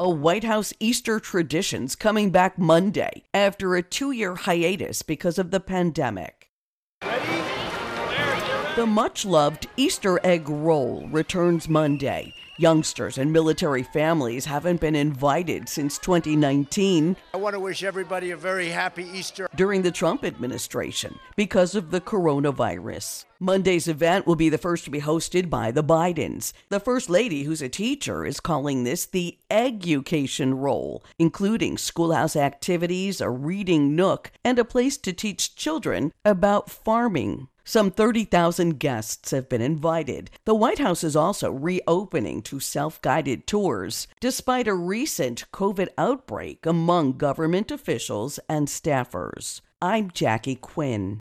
A White House Easter tradition's coming back Monday after a 2-year hiatus because of the pandemic. The much-loved Easter egg roll returns Monday. Youngsters and military families haven't been invited since 2019. I want to wish everybody a very happy Easter. During the Trump administration because of the coronavirus. Monday's event will be the first to be hosted by the Bidens. The First Lady, who's a teacher, is calling this the Eggucation Roll, including schoolhouse activities, a reading nook, and a place to teach children about farming. Some 30,000 guests have been invited. The White House is also reopening to self-guided tours, despite a recent COVID outbreak among government officials and staffers. I'm Jackie Quinn.